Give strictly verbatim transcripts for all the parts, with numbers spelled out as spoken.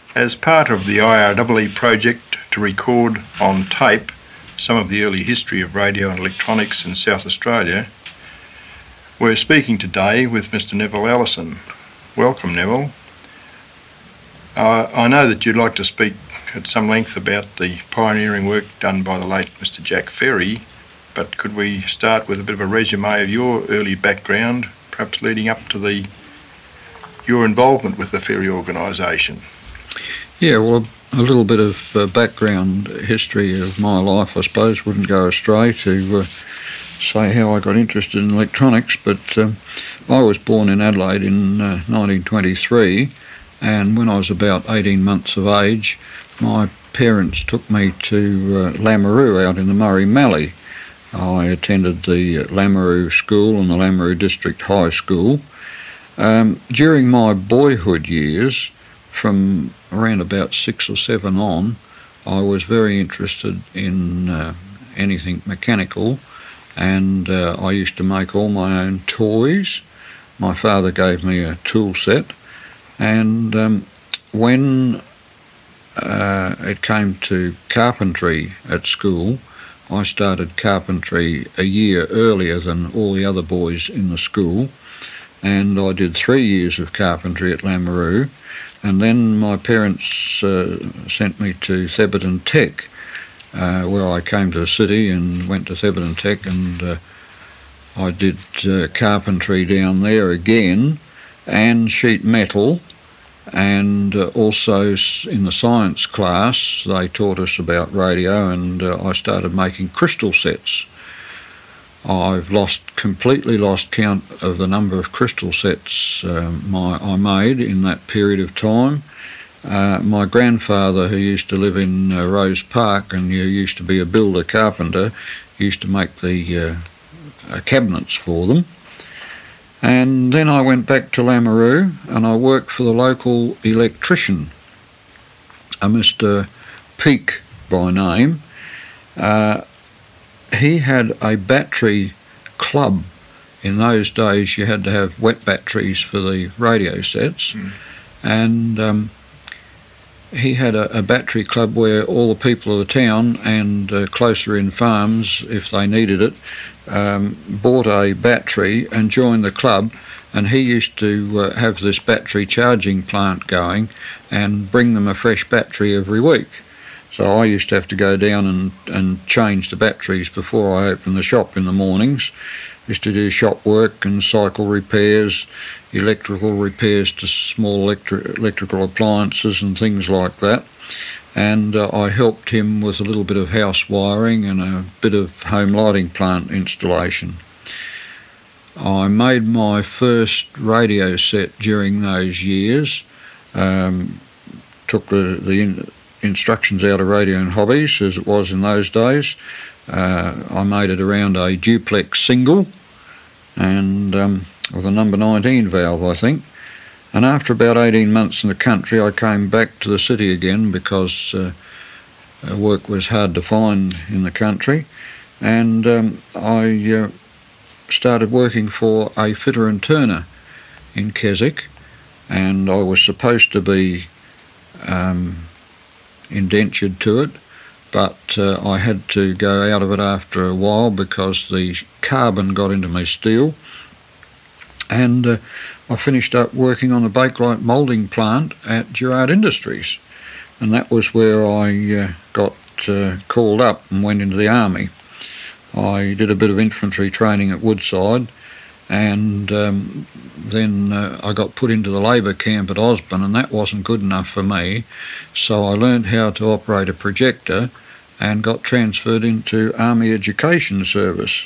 As part of the I R E E project to record on tape some of the early history of radio and electronics in South Australia, we're speaking today with Mister Neville Allison. Welcome, Neville. Uh, I know that you'd like to speak at some length about the pioneering work done by the late Mister Jack Ferry, but could we start with a bit of a resume of your early background, perhaps leading up to the your involvement with the Ferry organisation? Yeah, well, a little bit of uh, background history of my life, I suppose, wouldn't go astray to uh, say how I got interested in electronics, but um, I was born in Adelaide in uh, nineteen twenty-three, and when I was about eighteen months of age, my parents took me to uh, Lameroo out in the Murray Mallee. I attended the Lameroo School and the Lameroo District High School. Um, during my boyhood years, from around about six or seven on, I was very interested in uh, anything mechanical, and uh, I used to make all my own toys. My father gave me a tool set, and um, when uh, it came to carpentry at school, I started carpentry a year earlier than all the other boys in the school, and I did three years of carpentry at Lameroo. And then my parents uh, sent me to Thebarton Tech, uh, where I came to the city and went to Thebarton Tech, and uh, I did uh, carpentry down there again, and sheet metal, and uh, also in the science class they taught us about radio, and uh, I started making crystal sets. I've lost completely lost count of the number of crystal sets um, my, I made in that period of time. Uh, my grandfather, who used to live in uh, Rose Park and who used to be a builder carpenter, used to make the uh, uh, cabinets for them. And then I went back to Lameroo and I worked for the local electrician, a Mister Peake by name. Uh, He had a battery club. In those days you had to have wet batteries for the radio sets, mm. and um, he had a, a battery club where all the people of the town and uh, closer in farms, if they needed it, um, bought a battery and joined the club, and he used to uh, have this battery charging plant going and bring them a fresh battery every week. So I used to have to go down and, and change the batteries before I opened the shop in the mornings. Used to do shop work and cycle repairs, electrical repairs to small electri- electrical appliances and things like that. And uh, I helped him with a little bit of house wiring and a bit of home lighting plant installation. I made my first radio set during those years. Um, took the... the in, instructions out of Radio and Hobbies, as it was in those days. Uh, I made it around a duplex single, and um, with a number nineteen valve, I think. And after about eighteen months in the country, I came back to the city again because uh, work was hard to find in the country, and um, I uh, started working for a fitter and turner in Keswick, and I was supposed to be um, indentured to it, but uh, I had to go out of it after a while because the carbon got into my steel, and uh, I finished up working on the Bakelite moulding plant at Gerard Industries, and that was where I uh, got uh, called up and went into the army. I did a bit of infantry training at Woodside, and um, then uh, I got put into the labour camp at Osborne, and that wasn't good enough for me, so I learned how to operate a projector and got transferred into Army Education Service.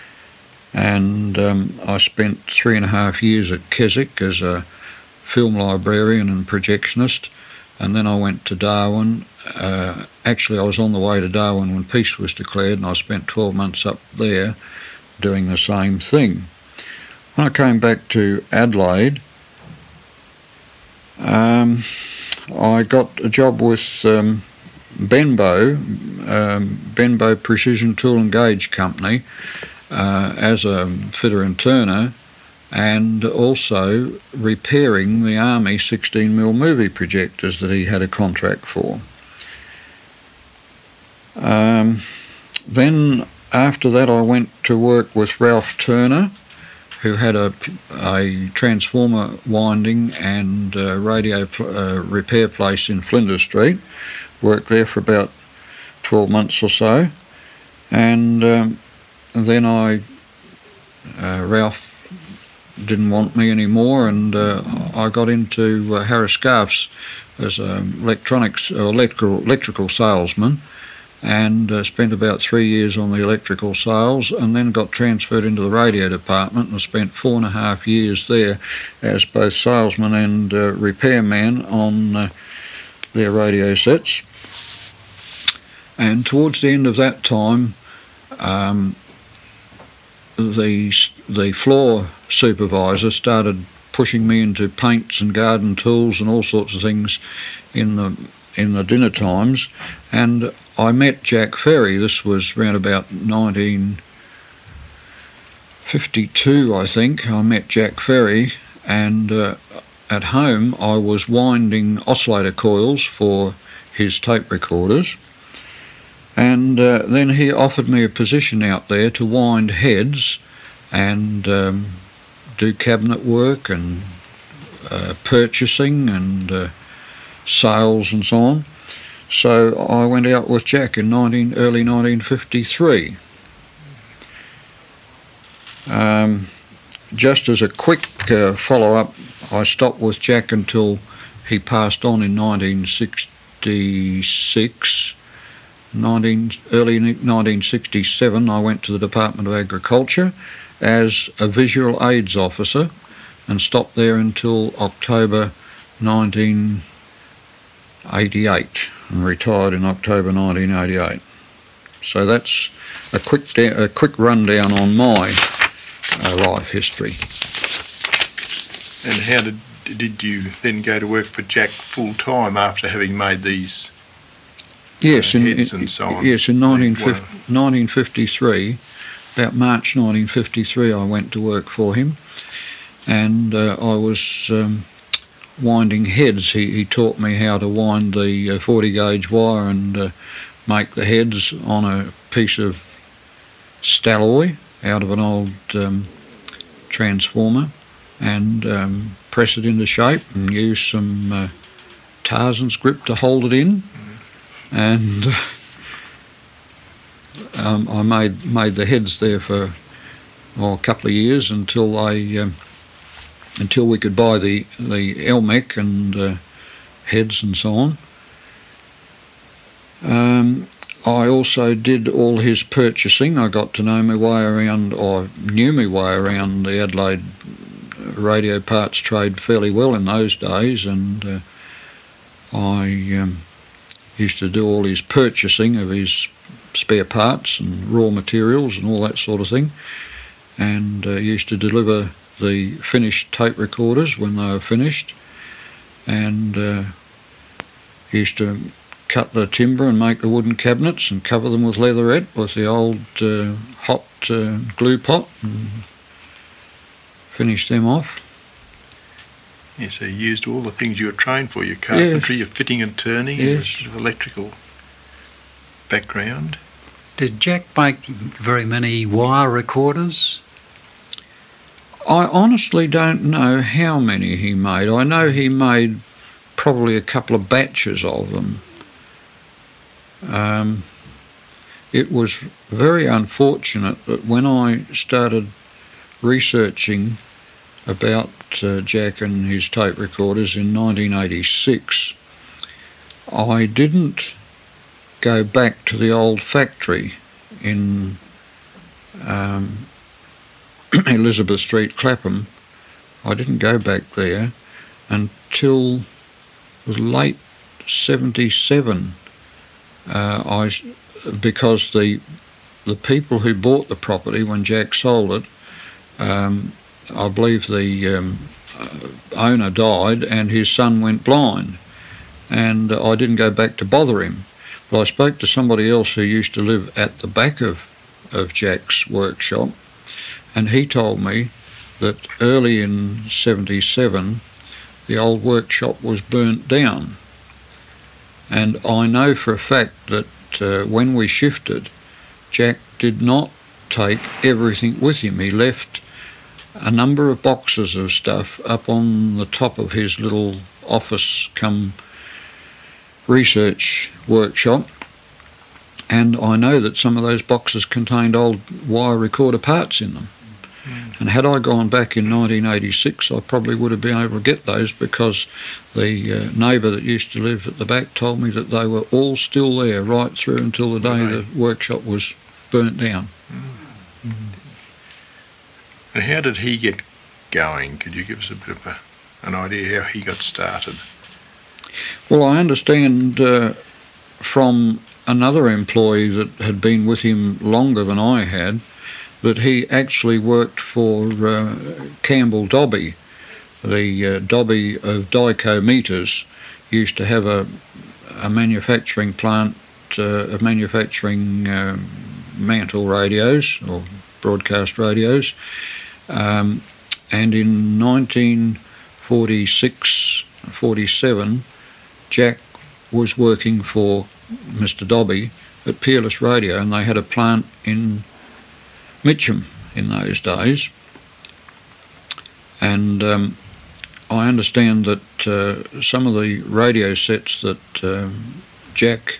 And um, I spent three and a half years at Keswick as a film librarian and projectionist, and then I went to Darwin. Uh, actually, I was on the way to Darwin when peace was declared, and I spent twelve months up there doing the same thing. When I came back to Adelaide, um, I got a job with um, Benbow, um, Benbow Precision Tool and Gauge Company, uh, as a fitter and turner, and also repairing the Army sixteen millimeter movie projectors that he had a contract for. Um, then after that I went to work with Ralph Turner, who had a, a transformer winding and uh, radio uh, repair place in Flinders Street. Worked there for about twelve months or so, and um, then I, uh, Ralph didn't want me anymore, and uh, I got into uh, Harris Scarf's as an electronics or electrical electrical salesman, and uh, spent about three years on the electrical sales, and then got transferred into the radio department and spent four and a half years there as both salesman and uh, repairman on uh, their radio sets. And towards the end of that time, um, the the floor supervisor started pushing me into paints and garden tools and all sorts of things in the in the dinner times, and I met Jack Ferry. This was around about nineteen fifty-two, I think. I met Jack Ferry, and uh, at home I was winding oscillator coils for his tape recorders, and uh, then he offered me a position out there to wind heads and um, do cabinet work and uh, purchasing and uh, sales and so on. So I went out with Jack in nineteen, early nineteen fifty-three. Um, just as a quick uh, follow-up, I stopped with Jack until he passed on in nineteen sixty-six. nineteen, early nineteen sixty-seven, I went to the Department of Agriculture as a visual aids officer and stopped there until October nineteen eighty-eight and retired in October nineteen eighty-eight. So that's a quick da- a quick rundown on my uh, life history. And how did did you then go to work for Jack full time after having made these? Yes, uh, in, heads in and so on? yes, in nineteen fifty-three, about March nineteen fifty-three, I went to work for him, and uh, I was um, winding heads. He, he taught me how to wind the uh, forty gauge wire and uh, make the heads on a piece of stalloy out of an old um, transformer, and um, press it into shape and use some uh, Tarzan's grip to hold it in. And um, I made made the heads there for well, a couple of years until I um, until we could buy the the L M E C and uh, heads and so on. Um, I also did all his purchasing. I got to know my way around, or knew my way around the Adelaide radio parts trade fairly well in those days, and uh, I um, used to do all his purchasing of his spare parts and raw materials and all that sort of thing, and uh, used to deliver the finished tape recorders when they were finished, and uh, used to cut the timber and make the wooden cabinets and cover them with leatherette with the old uh, hot uh, glue pot and finish them off. Yeah, so you used all the things you were trained for, your carpentry, yes. your fitting and turning, yes. your electrical background. Did Jack make very many wire recorders? I honestly don't know how many he made. I know he made probably a couple of batches of them. Um, it was very unfortunate that when I started researching about uh, Jack and his tape recorders in nineteen eighty-six, I didn't go back to the old factory in um, Elizabeth Street, Clapham. I didn't go back there until it was late seventy-seven, uh, I, because the the people who bought the property when Jack sold it, um, I believe the um, uh, owner died and his son went blind, and uh, I didn't go back to bother him. But I spoke to somebody else who used to live at the back of, of Jack's workshop, and he told me that early in seventy-seven the old workshop was burnt down. And I know for a fact that uh, when we shifted, Jack did not take everything with him. He left a number of boxes of stuff up on the top of his little office come research workshop, and I know that some of those boxes contained old wire recorder parts in them. Mm. And had I gone back in nineteen eighty-six, I probably would have been able to get those, because the uh, neighbour that used to live at the back told me that they were all still there right through until the day right. the workshop was burnt down. Mm. Mm. And how did he get going? Could you give us a bit of a, an idea how he got started? Well, I understand uh, from another employee that had been with him longer than I had that he actually worked for uh, Campbell Dobby. The uh, Dobby of Dyco Meters used to have a, a manufacturing plant uh, of manufacturing um, mantle radios or broadcast radios. Um, and in nineteen forty-six forty-seven, Jack was working for Mister Dobby at Peerless Radio, and they had a plant in Mitcham in those days. And um, I understand that uh, some of the radio sets that uh, Jack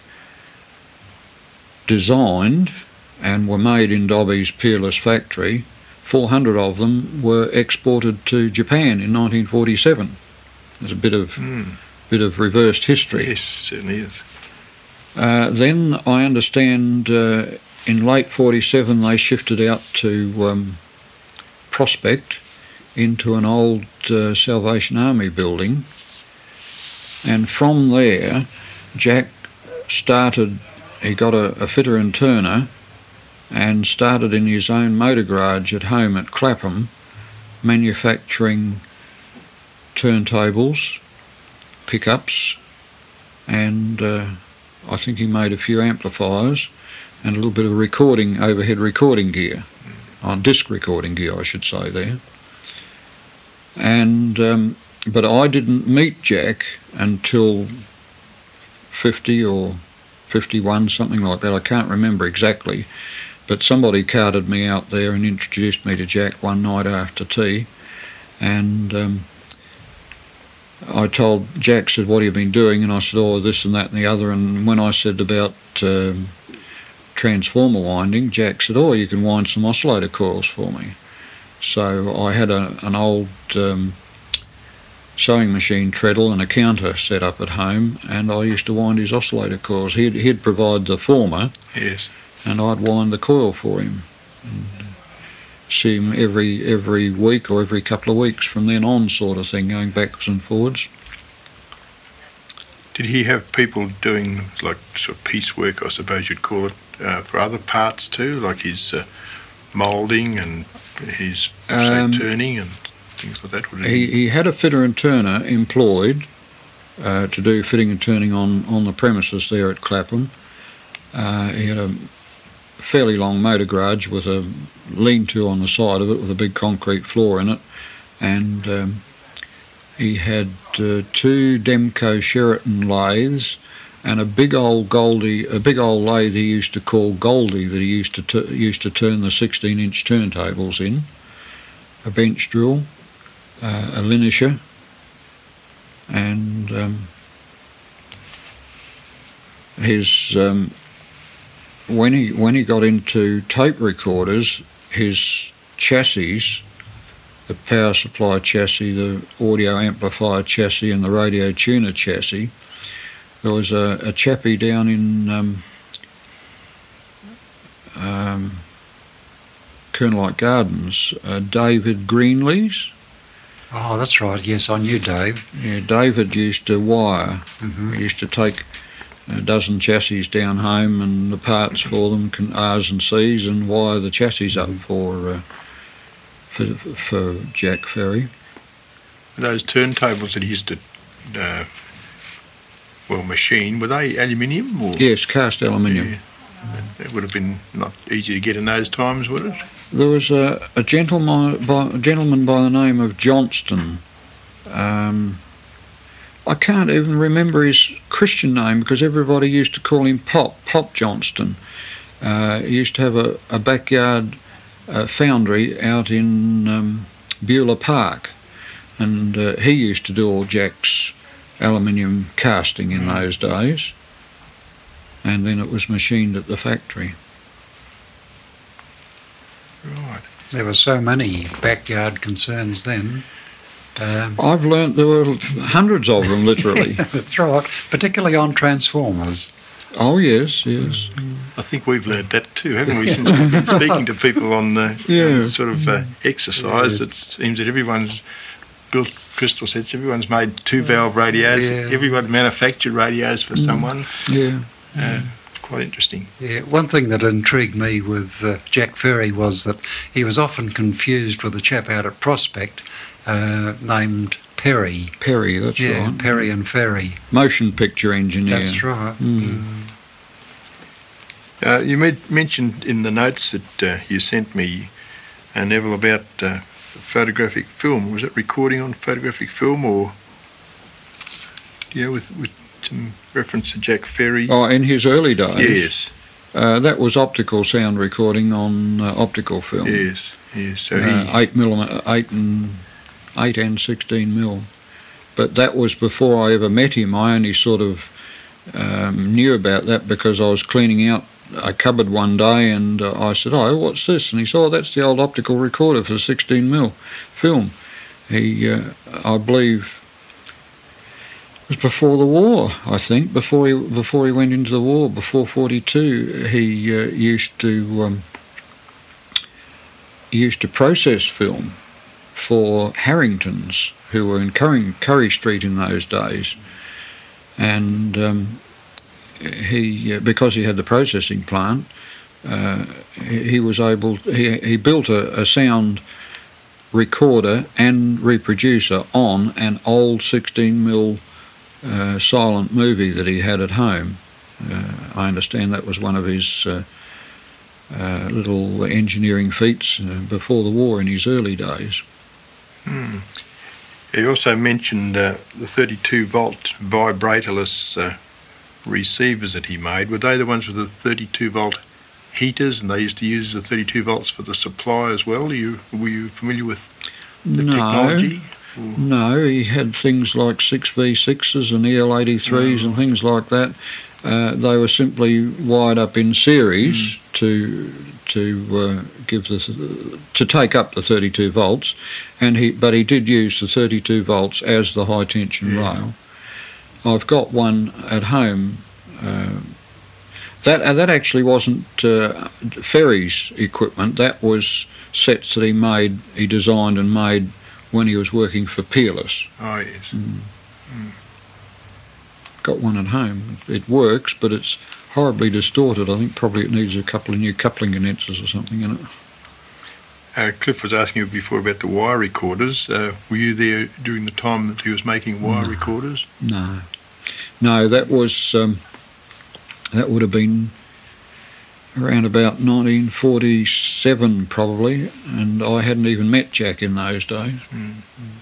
designed and were made in Dobby's Peerless factory, four hundred of them were exported to Japan in nineteen forty-seven. There's a bit of mm. bit of reversed history. Yes, certainly is. Uh, then I understand uh, in late forty-seven they shifted out to um, Prospect into an old uh, Salvation Army building, and from there Jack started, he got a, a fitter and turner and started in his own motor garage at home at Clapham manufacturing turntables, pickups, and uh, I think he made a few amplifiers and a little bit of recording, overhead recording gear, on disc recording gear I should say there. And um, but I didn't meet Jack until fifty or fifty-one, something like that. I can't remember exactly, but somebody carted me out there and introduced me to Jack one night after tea, and um, I told Jack, said, "What have you been doing?" And I said, "Oh, this and that and the other." And when I said about um, transformer winding, Jack said, "Oh, you can wind some oscillator coils for me." So I had a, an old um, sewing machine treadle and a counter set up at home, and I used to wind his oscillator coils. He'd, he'd provide the former, yes, and I'd wind the coil for him. And see him every every week or every couple of weeks from then on, sort of thing, going backwards and forwards. Did he have people doing like sort of piecework, I suppose you'd call it, uh, for other parts too, like his uh, moulding and his um, say, turning and things like that? Would he, he had a fitter and turner employed uh, to do fitting and turning on, on the premises there at Clapham. Uh, he had a fairly long motor garage with a lean-to on the side of it with a big concrete floor in it, and um, he had uh, two Demco Sheraton lathes and a big old Goldie, a big old lathe he used to call Goldie that he used to t- used to turn the sixteen inch turntables in, a bench drill, uh, a linisher, and um, his um, when he when he got into tape recorders, his chassis, the power supply chassis, the audio amplifier chassis and the radio tuner chassis, there was a, a chappie down in um, um, Kernelight Gardens, uh, David Greenlees. Oh, that's right, yes, I knew Dave. Yeah, David used to wire. Mm-hmm. He used to take a dozen chassis down home and the parts for them, R's and C's, and wire the chassis up for uh, for, for Jack Ferry. Those turntables that he used to uh, well machine, were they aluminium or? Yes, cast aluminium. Yeah. It would have been not easy to get in those times, would it? There was a, a gentleman by, a gentleman by the name of Johnston. Um, I can't even remember his Christian name because everybody used to call him Pop, Pop Johnston. Uh, he used to have a, a backyard uh, foundry out in um, Beulah Park, and uh, he used to do all Jack's aluminium casting in those days, and then it was machined at the factory. Right. There were so many backyard concerns then. Um, I've learnt there were hundreds of them, literally. That's right, particularly on transformers. Oh, yes, yes. I think we've learnt that too, haven't we? Since we've been speaking to people on the Yeah. uh, sort of uh, exercise, Yes. it seems that everyone's built crystal sets, everyone's made two-valve radios, Yeah. everyone manufactured radios for someone. Yeah. Uh, quite interesting. Yeah, one thing that intrigued me with uh, Jack Ferry was that he was often confused with a chap out at Prospect uh, named Perry. Perry, that's yeah, right. Perry and Ferry. Motion picture engineer. That's right. Mm. Uh, you made, mentioned in the notes that uh, you sent me, uh, Neville, about uh, photographic film. Was it recording on photographic film, or yeah, with with some reference to Jack Ferry? Oh, in his early days. Yes, Uh, that was optical sound recording on uh, optical film. yes, yes. So Uh, he, eight millimeter, eight and eight and sixteen mil. But that was before I ever met him. I only sort of um, knew about that because I was cleaning out a cupboard one day, and uh, I said, "Oh, what's this?" And he said, "Oh, that's the old optical recorder for sixteen mil film." He, uh, I believe, it was before the war. I think before he before he went into the war, before forty-two, he uh, used to um, he used to process film for Harringtons, who were in Curry, Curry Street in those days, and um, he, uh, because he had the processing plant, uh, he, he was able. He he built a, a sound recorder and reproducer on an old sixteen mil uh, silent movie that he had at home. Uh, I understand that was one of his uh, uh, little engineering feats uh, before the war in his early days. hmm. He also mentioned uh, the thirty-two volt vibratorless uh, receivers that he made. Were they the ones with the thirty-two volt heaters, and they used to use the thirty-two volts for the supply as well? Are you, were you familiar with the No, technology? Or- no, he had things like six V sixes and E L eighty-threes Oh. and things like that. Uh, they were simply wired up in series Mm. to to uh, give the to take up the thirty-two volts, and he but he did use the thirty-two volts as the high tension Yeah. rail. I've got one at home. Uh, that uh, that actually wasn't uh, Ferry's equipment. That was sets that he made, he designed and made when he was working for Peerless. Oh, yes. Mm. Got one at home. It works, but it's horribly distorted. I think probably it needs a couple of new coupling condensers or something in it. Uh, Cliff was asking you before about the wire recorders. Uh, were you there during the time that he was making wire No. recorders? No, no, that was um, that would have been around about nineteen forty-seven probably, and I hadn't even met Jack in those days. Mm.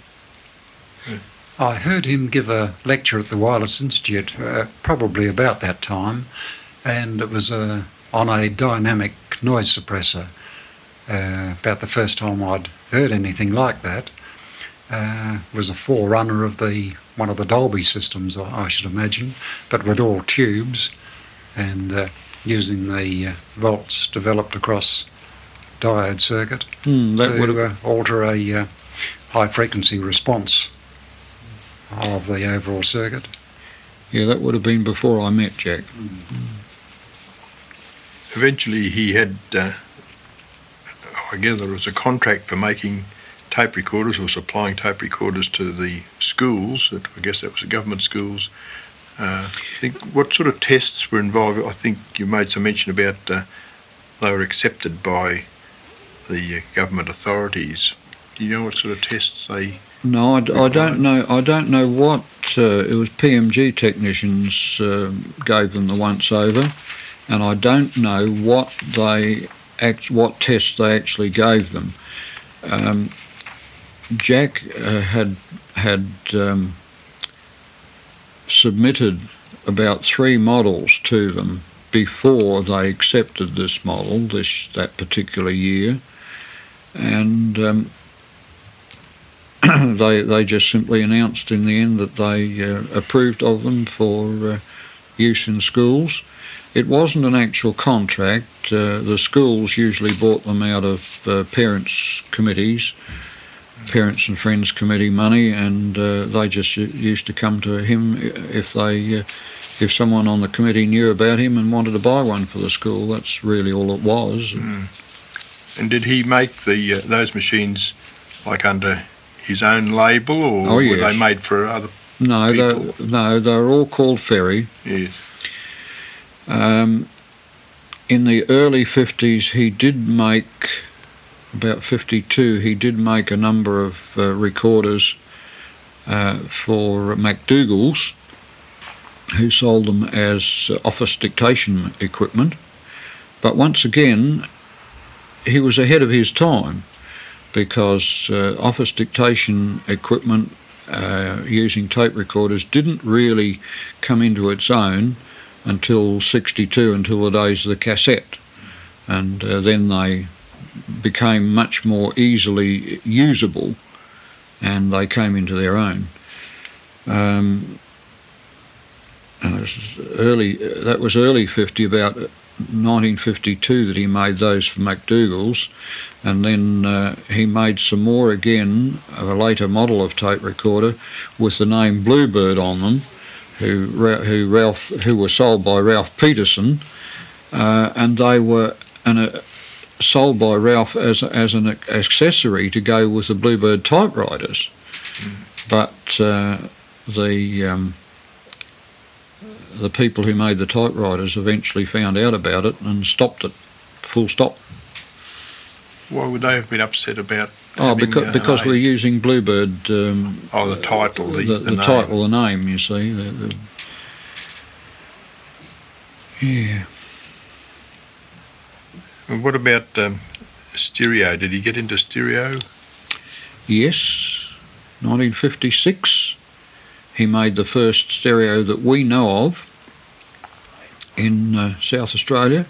I heard him give a lecture at the Wireless Institute uh, probably about that time, and it was uh, on a dynamic noise suppressor. Uh, about the first time I'd heard anything like that. Uh, it was a forerunner of the one of the Dolby systems, I, I should imagine, but with all tubes and uh, using the uh, volts developed across diode circuit Hmm, that would to have uh, alter a uh, high frequency response of the overall circuit. yeah, that would have been before I met Jack. Eventually he had, uh, I gather there was a contract for making tape recorders or supplying tape recorders to the schools. I guess that was the government schools. Uh, I think what sort of tests were involved? I think you made some mention about uh, they were accepted by the uh, government authorities. Do you know what sort of tests they? No, I, d- I don't know. I don't know what uh, it was. P M G technicians um gave them the once over, and I don't know what they act, what tests they actually gave them. Um, Jack uh, had had um, submitted about three models to them before they accepted this model, this that particular year, and um, they they just simply announced in the end that they uh, approved of them for uh, use in schools. It wasn't an actual contract. Uh, the schools usually bought them out of uh, parents' committees, parents and friends committee money, and uh, they just used to come to him if they, uh, if someone on the committee knew about him and wanted to buy one for the school. That's really all it was. Mm. And did he make the uh, those machines like under his own label, or oh, yes. were they made for other no, people? They, no, they were all called Ferry. Yes. Um, in the early fifties, he did make, about fifty-two, he did make a number of uh, recorders uh, for MacDougall's, who sold them as uh, office dictation equipment. But once again, he was ahead of his time, because uh, office dictation equipment uh, using tape recorders didn't really come into its own until sixty-two, until the days of the cassette, and uh, then they became much more easily usable and they came into their own. Um, and it was early, that was early fifty, about nineteen fifty-two that he made those for MacDougall's, and then uh, he made some more again of a later model of tape recorder with the name Bluebird on them, who who Ralph who were sold by Ralph Peterson, uh, and they were an, uh, sold by Ralph as as an accessory to go with the Bluebird typewriters. Mm. But uh, the um, the people who made the typewriters eventually found out about it and stopped it, full stop. Why would they have been upset about? Oh, having, because uh, because a, we're using Bluebird. Um, oh, the title, the, the, the, the name. title, the name. You see, the, the, yeah. And what about um, stereo? Did he get into stereo? Yes, nineteen fifty-six. He made the first stereo that we know of in uh, South Australia.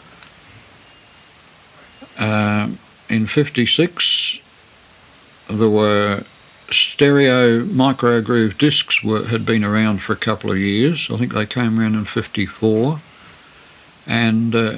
Uh, in fifty-six, there were stereo microgroove discs were, had been around for a couple of years. I think they came around in fifty-four, and uh,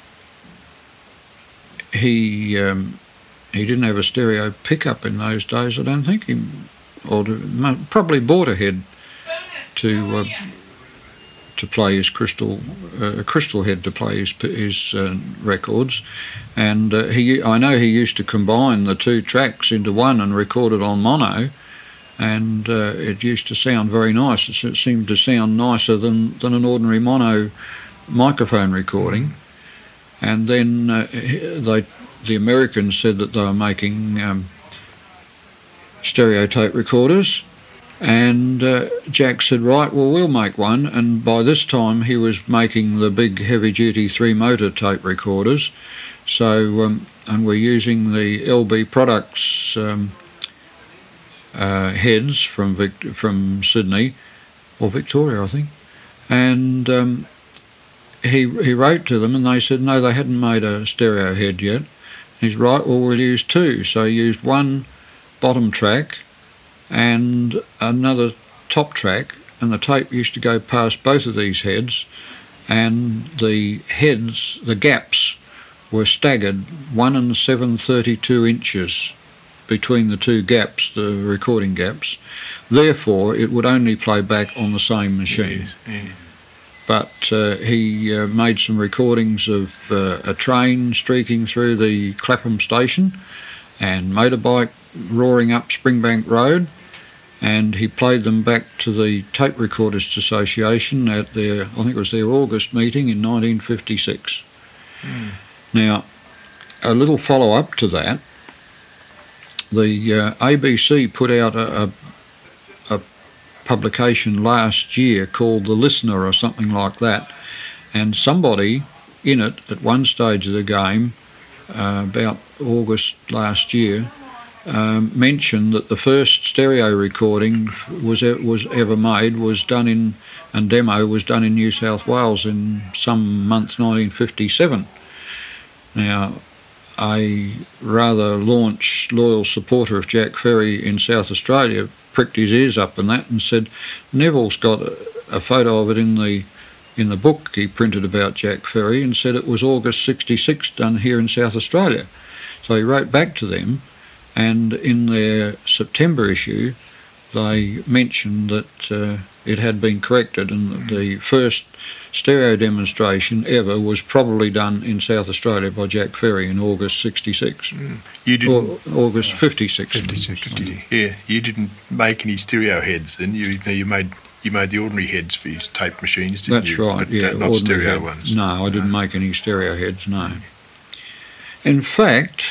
he um, he didn't have a stereo pickup in those days. I don't think he, or to, probably bought a head to uh, to play his crystal uh, a crystal head to play his his uh, records, and uh, he I know he used to combine the two tracks into one and record it on mono, and uh, it used to sound very nice. It, it seemed to sound nicer than than an ordinary mono microphone recording. And then uh, they the Americans said that they were making um, stereo tape recorders. And uh, Jack said, right, well, we'll make one. And by this time, he was making the big heavy-duty three-motor tape recorders. So, um, and we're using the L B Products um, uh, heads from Vic- from Sydney, or Victoria, I think. And um, he he wrote to them, and they said, no, they hadn't made a stereo head yet. He's right, well, we'll use two. So he used one bottom track and another top track, and the tape used to go past both of these heads, and the heads, the gaps, were staggered one and seven thirty-two inches between the two gaps, the recording gaps. Therefore, it would only play back on the same machine. Yes, yes. But uh, he uh, made some recordings of uh, a train streaking through the Clapham station and motorbike roaring up Springbank Road, and he played them back to the Tape Recorders Association at their, I think it was their August meeting in nineteen fifty-six. Mm. Now, a little follow-up to that, the uh, A B C put out a, a, a publication last year called The Listener or something like that, and somebody in it at one stage of the game, uh, about August last year, um, mentioned that the first stereo recording was e- was ever made was done in, and demo was done in New South Wales in some month nineteen fifty-seven. Now, a rather launch, loyal supporter of Jack Ferry in South Australia pricked his ears up and that and said, Neville's got a, a photo of it in the in the book he printed about Jack Ferry, and said it was August sixty-six done here in South Australia. So he wrote back to them, and in their September issue they mentioned that uh, it had been corrected, and that the first stereo demonstration ever was probably done in South Australia by Jack Ferry in August sixty-six. Mm. You didn't... Or August fifty-six. fifty-six. fifty, yeah, you didn't make any stereo heads then. You you made you made the ordinary heads for your tape machines, didn't That's you? right, But, yeah. uh, not ordinary stereo head. ones. No, I didn't make any stereo heads, no. In fact,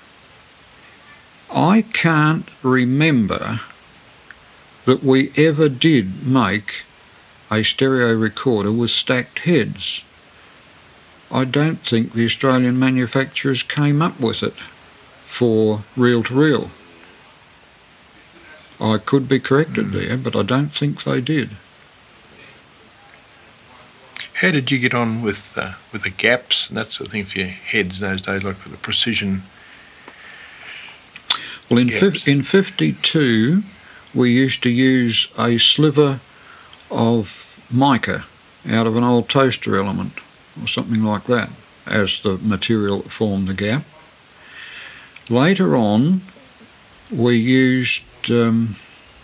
I can't remember that we ever did make a stereo recorder with stacked heads. I don't think the Australian manufacturers came up with it for reel-to-reel. I could be corrected mm. there, but I don't think they did. How did you get on with uh, with the gaps and that sort of thing for your heads in those days, like for the precision? Well, in fi- in fifty-two, we used to use a sliver of mica out of an old toaster element or something like that as the material that formed the gap. Later on, we used um,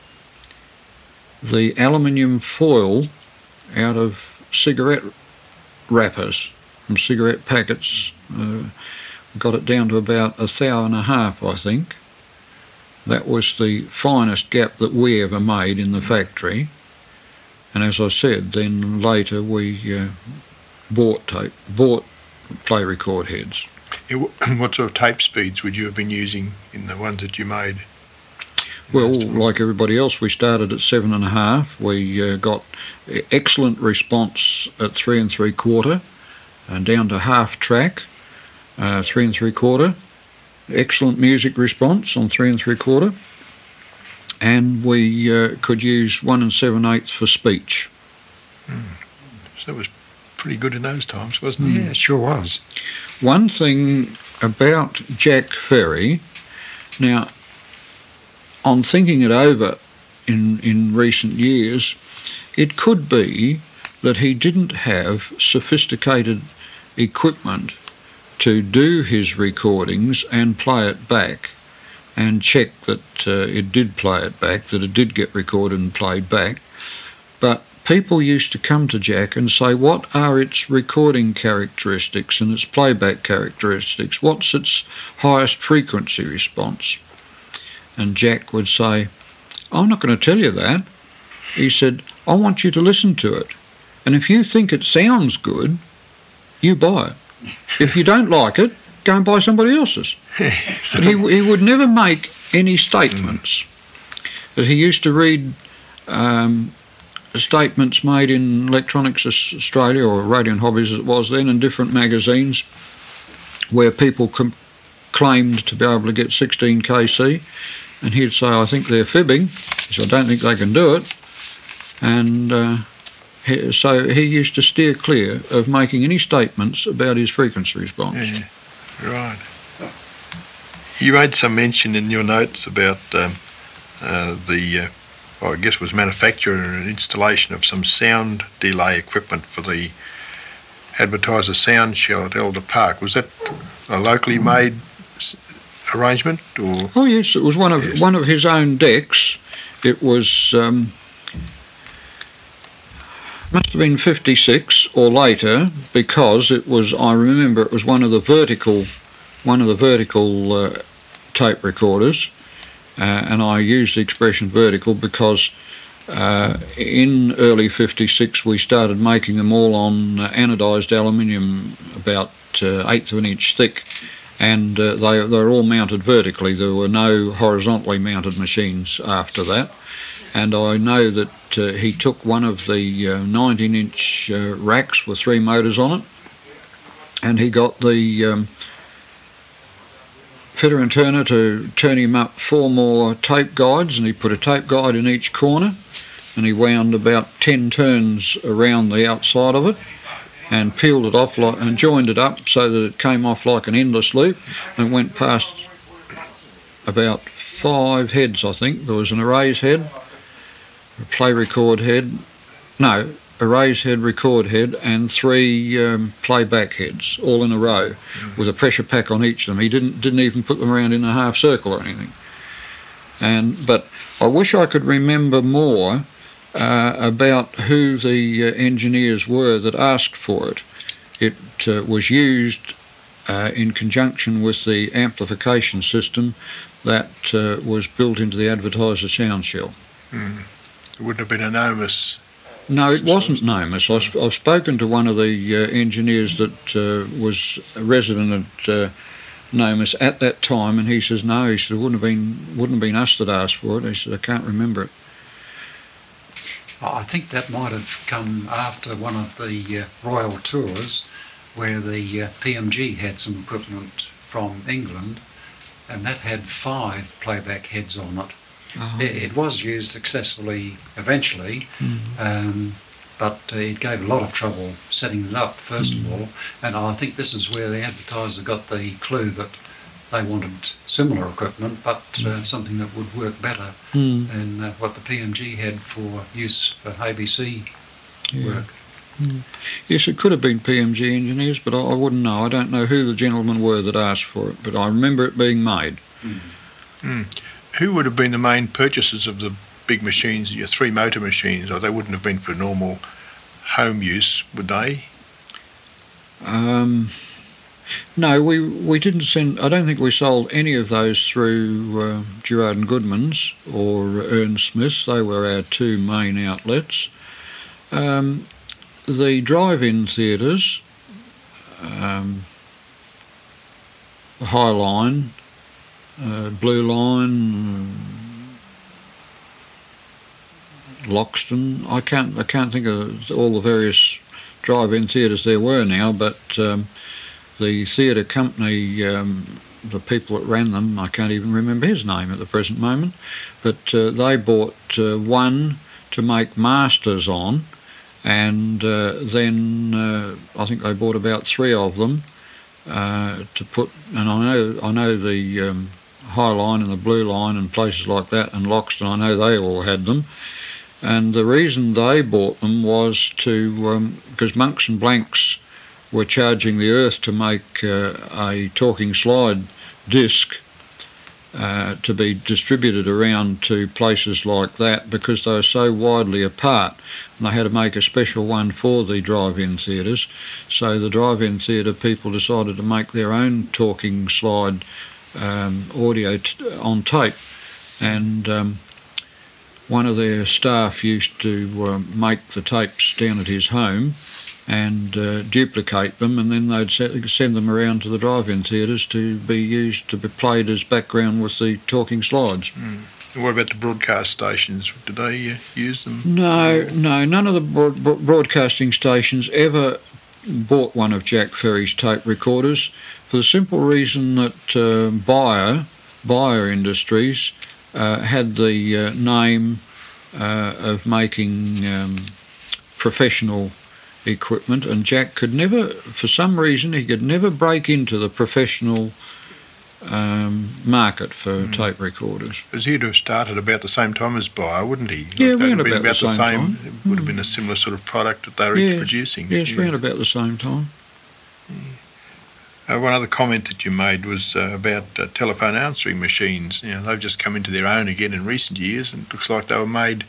the aluminium foil out of cigarette wrappers from cigarette packets. Uh, got it down to about a thou and a half, I think. That was the finest gap that we ever made in the factory. And as I said, then later we uh, bought tape, bought play record heads. Yeah, what sort of tape speeds would you have been using in the ones that you made? Well, like everybody else, we started at seven and a half. We uh, got excellent response at three and three quarter, and down to half track, uh, three and three quarter. Excellent music response on three and three quarter, and we uh, could use one and seven eighths for speech. Mm. So that was pretty good in those times, wasn't it? Yeah, it sure was. One thing about Jack Ferry, now, on thinking it over in in recent years, it could be that he didn't have sophisticated equipment to do his recordings and play it back and check that uh, it did play it back, that it did get recorded and played back. But people used to come to Jack and say, what are its recording characteristics and its playback characteristics? What's its highest frequency response? And Jack would say, I'm not going to tell you that. He said, I want you to listen to it. And if you think it sounds good, you buy it. If you don't like it, go and buy somebody else's. But he, he would never make any statements. But he used to read um, statements made in Electronics Australia, or Radio and Hobbies as it was then, in different magazines, where people com- claimed to be able to get sixteen K C, and he'd say, I think they're fibbing, so I don't think they can do it. And uh, he, so he used to steer clear of making any statements about his frequency response. Yeah, right. You made some mention in your notes about um, uh, the, uh, well, I guess it was manufacture and installation of some sound delay equipment for the Advertiser Sound Show at Elder Park. Was that a locally made arrangement? Or? Oh yes, it was one of yes. one of his own decks. It was um, must have been fifty-six or later, because it was. I remember it was one of the vertical, one of the vertical uh, tape recorders, uh, and I use the expression vertical because uh, in early fifty-six we started making them all on uh, anodised aluminium, about uh, eighth of an inch thick. And uh, they, they were all mounted vertically. There were no horizontally mounted machines after that. and I know that uh, he took one of the uh, nineteen inch uh, racks with three motors on it, and he got the um, fitter and turner to turn him up four more tape guides, and he put a tape guide in each corner, and he wound about ten turns around the outside of it and peeled it off like, and joined it up so that it came off like an endless loop, and went past about five heads, I think. There was an erase head, a play record head, no, erase head, record head, and three um, playback heads, all in a row, mm-hmm. with a pressure pack on each of them. He didn't didn't even put them around in a half circle or anything. And but I wish I could remember more uh, about who the uh, engineers were that asked for it. It uh, was used uh, in conjunction with the amplification system that uh, was built into the advertiser sound shell. Mm. It wouldn't have been anonymous. No, it wasn't Nomis. I've, I've spoken to one of the uh, engineers that uh, was a resident at uh, Nomis at that time, and he says no. He said it wouldn't have been wouldn't have been us that asked for it. He said I can't remember it. I think that might have come after one of the uh, Royal Tours, where the uh, P M G had some equipment from England, and that had five playback heads on it. Oh. It, it was used successfully eventually, mm. um, but uh, it gave a lot of trouble setting it up, first mm. of all, and I think this is where the advertiser got the clue that they wanted similar equipment, but uh, something that would work better mm. than uh, what the P M G had for use for A B C yeah. work. Mm. Yes, it could have been P M G engineers, but I, I wouldn't know. I don't know who the gentlemen were that asked for it, but I remember it being made. Mm. Mm. Who would have been the main purchasers of the big machines, your three motor machines? Or they wouldn't have been for normal home use, would they? Um, no, we we didn't send. I don't think we sold any of those through uh, Gerard and Goodman's or Ernst Smith's. They were our two main outlets. Um, the drive-in theatres, um, Highline, uh, Blue Line, Loxton. I can't I can't think of all the various drive-in theatres there were now, but um, the theatre company, um, the people that ran them, I can't even remember his name at the present moment, but uh, they bought uh, one to make masters on, and uh, then uh, I think they bought about three of them uh, to put, and I know I know the um, High Line and the Blue Line and places like that, and Loxton, I know they all had them. And the reason they bought them was to, because um, Monks and Blanks were charging the earth to make uh, a talking slide disc uh, to be distributed around to places like that, because they were so widely apart, and they had to make a special one for the drive-in theatres. So the drive-in theatre people decided to make their own talking slide um, audio t- on tape, and um, one of their staff used to uh, make the tapes down at his home and uh, duplicate them, and then they'd se- send them around to the drive-in theatres to be used to be played as background with the talking slides. Mm. And what about the broadcast stations? Did they uh, use them? No, no, none of the broad- broadcasting stations ever bought one of Jack Ferry's tape recorders, for the simple reason that uh, Bayer, Bayer Industries uh, had the uh, name uh, of making um, professional equipment, and Jack could never, for some reason, he could never break into the professional um, market for mm. tape recorders. Because he'd have started about the same time as Bayer, wouldn't he? Yeah, like around about, about the same, same time. It would have mm. been a similar sort of product that they were yes, producing. Yes, yeah. around about the same time. Yeah. Uh, one other comment that you made was uh, about uh, telephone answering machines. You know, they've just come into their own again in recent years, and it looks like they were made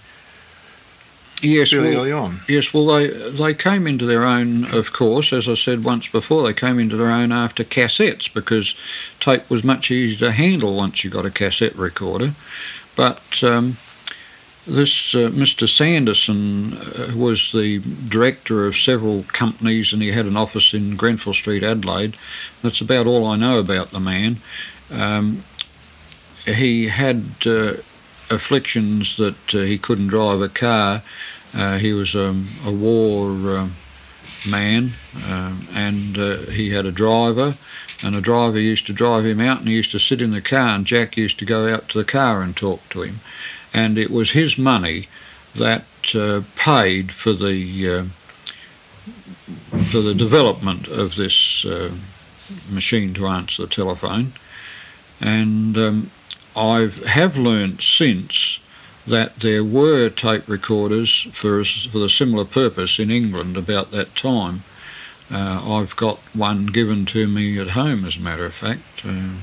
yes, fairly well, early on. Yes, well, they they came into their own, of course, as I said once before, they came into their own after cassettes, because tape was much easier to handle once you got a cassette recorder. But um, this uh, Mister Sanderson uh, was the director of several companies, and he had an office in Grenfell Street, Adelaide. That's about all I know about the man. Um, he had uh, afflictions that uh, he couldn't drive a car. Uh, he was um, a war um, man, um, and uh, he had a driver, and a driver used to drive him out, and he used to sit in the car, and Jack used to go out to the car and talk to him. And it was his money that uh, paid for the uh, for the development of this uh, machine to answer the telephone. And um, I have learnt since that there were tape recorders for, for the similar purpose in England about that time. Uh, I've got one given to me at home, as a matter of fact. Uh,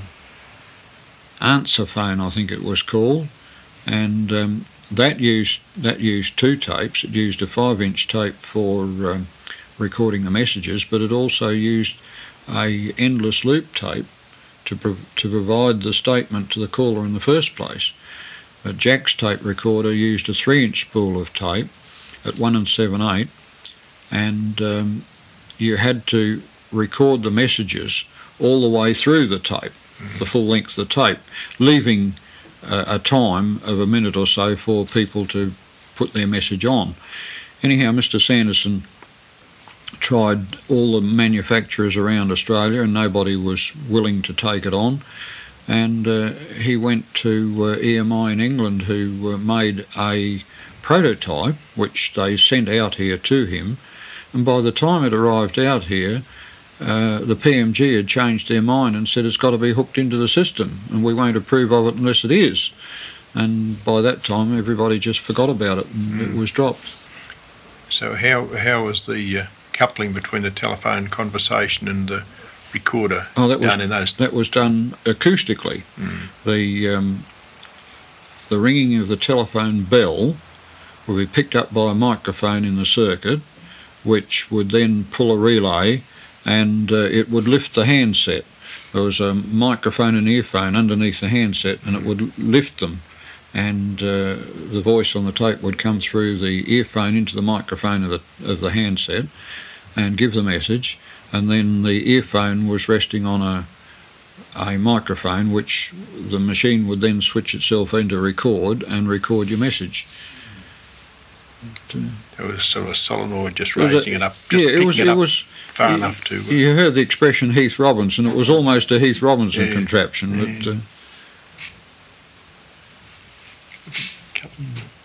answer phone, I think it was called. And um, that used that used two tapes. It used a five-inch tape for um, recording the messages, but it also used a endless loop tape to pro to provide the statement to the caller in the first place. But Jack's tape recorder used a three-inch spool of tape at one and seven eighths, and um, you had to record the messages all the way through the tape, the full length of the tape, leaving uh, a time of a minute or so for people to put their message on. Anyhow, Mister Sanderson tried all the manufacturers around Australia, and nobody was willing to take it on. And uh, he went to uh, E M I in England, who uh, made a prototype which they sent out here to him. And by the time it arrived out here, uh, the P M G had changed their mind and said it's got to be hooked into the system, and we won't approve of it unless it is. And by that time, everybody just forgot about it, and mm. it was dropped. So how how was the uh, coupling between the telephone conversation and the recorder oh, that done was, in those? That was done acoustically. Mm. The um, the ringing of the telephone bell would be picked up by a microphone in the circuit, which would then pull a relay, and uh, it would lift the handset. There was a microphone and earphone underneath the handset, and it would lift them, and uh, the voice on the tape would come through the earphone into the microphone of the, of the handset and give the message, and then the earphone was resting on a a microphone which the machine would then switch itself into record and record your message. It was sort of a solenoid just raising it, it up, just yeah, it was, it it up was far you, enough to... Uh, you heard the expression Heath Robinson. It was almost a Heath Robinson yeah, contraption. Yeah. That, uh,